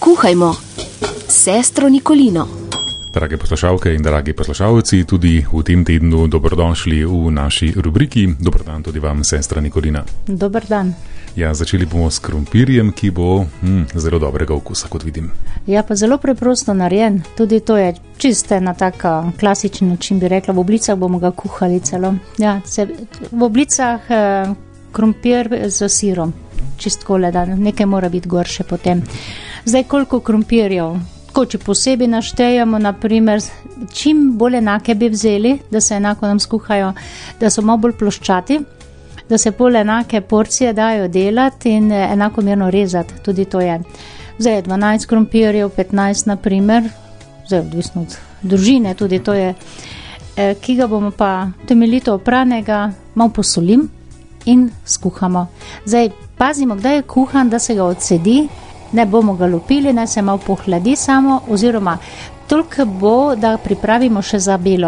Kuhajmo s sestro Nikolino. Drage poslušalke in dragi poslušalci, tudi v tem tednu dobrodošli v naši rubriki. Dober dan tudi vam, sestra Nikolina. Dober dan. Ja, začeli bomo s krompirjem, ki bo zelo dobrega okusa, kot vidim. Ja, pa zelo preprosto narejen. Tudi to je čiste na taka klasičen način, bi rekla. V oblicah bomo ga kuhali celo. Ja, v oblicah krompir z sirom. Čistkole, da nekaj mora biti gorše potem. Zdaj, koliko krompirjev? Tako, če posebej naštejemo, naprimer, čim bolj enake bi vzeli, da se enako nam skuhajo, da so malo bolj ploščati, da se bolj enake porcije dajo delati in enakomerno rezati, tudi to je. Zdaj, 12 krompirjev, 15 naprimer, zdaj, odvisno od družine, tudi to je, ki ga bomo pa temeljito opranega, malo posolim in skuhamo. Zdaj, pazimo, kdaj je kuhan, da se ga odsedi, ne bomo ga lupili, naj se malo pohladi samo, oziroma toliko bo, da pripravimo še za belo.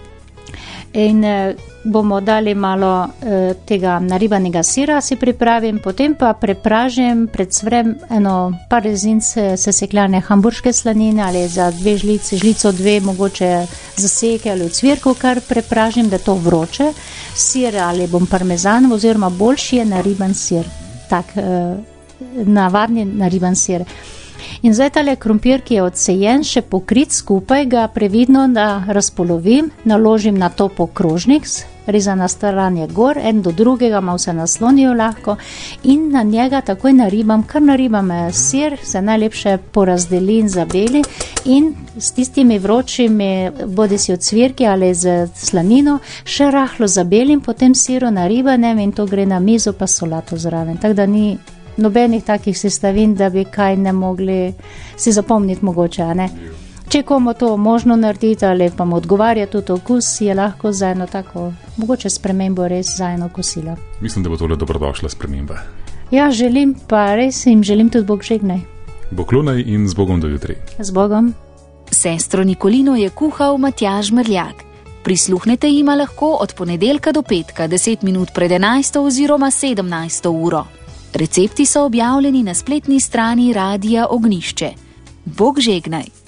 In bomo dali malo tega naribanega sira, si pripravim, potem pa prepražim, predsvrem par rezinc sesekljane hamburške slanine ali za 2 žlice, žlico 2 mogoče zaseke ali v cvirku, kar prepražim, da je to vroče. Sir ali bom parmezan, oziroma boljši je nariban sir. Tak, navadni nariban sir. In zdaj tale krompir, ki je odsejen, še pokrit skupaj, ga previdno razpolovim, naložim na to pokrožnik, rezana stran je gor, en do drugega, malo se naslonijo lahko in na njega takoj naribam, kar naribam sir, se najlepše porazdeli in zabeli in s tistimi vročimi, bodi si od cvirke ali z slanino, še rahlo zabelim, potem siro naribanem in to gre na mizo pa solato zraven. Tako da ni nobenih takih sestavin, da bi kaj ne mogli si zapomniti mogoče, ne? Če komu to možno narediti ali pa mu odgovarja tudi okus, je lahko za eno tako, mogoče spremembo res za eno kosilo. Mislim, da bo tole dobrodošla sprememba. Ja, želim, pa res jim želim tudi Bog žegnaj. Boklonaj in z Bogom do jutri. Z Bogom. Sestro Nikolino je kuhal Matjaž Mrljak. Prisluhnete jima lahko od ponedeljka do petka, 10 minut pred 11. oziroma 17. uro. Recepti so objavljeni na spletni strani Radia Ognjišče. Bog žegnaj!